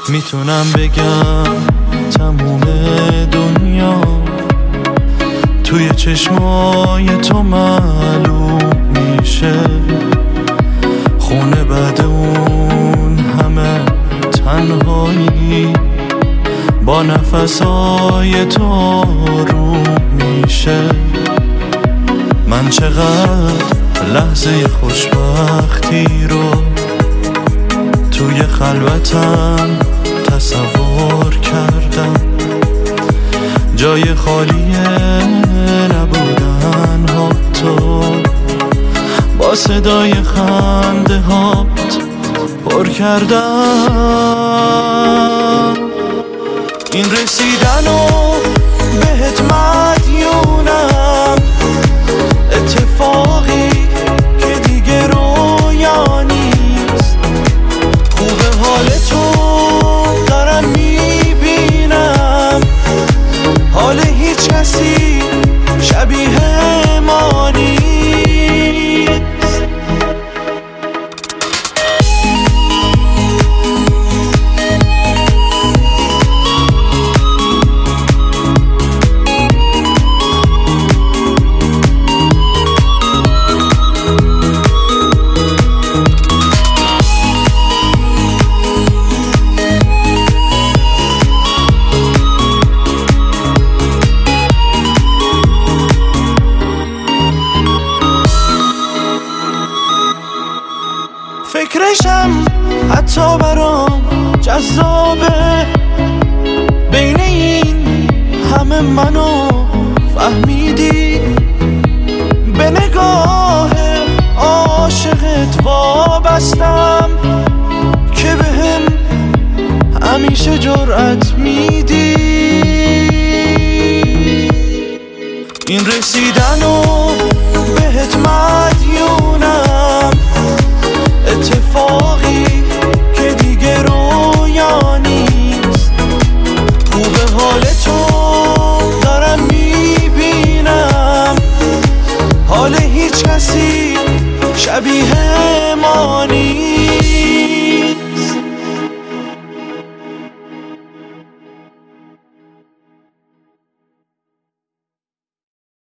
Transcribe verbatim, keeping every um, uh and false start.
میتونم بگم تموم دنیا توی چشمای تو معلوم میشه. خونه بعد اون همه تنهایی با نفسای تو آروم میشه. من چقدر لحظه خوشبختی رو توی خلوتم تصور کردم، جای خالی نبودن ها تو با صدای خنده هات پر کردم. این رسیدنو بهت مدیونم، اتفاقی که دیگه رویا نیست. خوبه حال تو دارم میبینم، حال هیچ کسی شبیه ما نیست. فکرشم حتی برام جذابه، بین این همه منو فهمیدی. به نگاه عاشقت وابستم که بهم همیشه جرأت میدی. این رسیدنو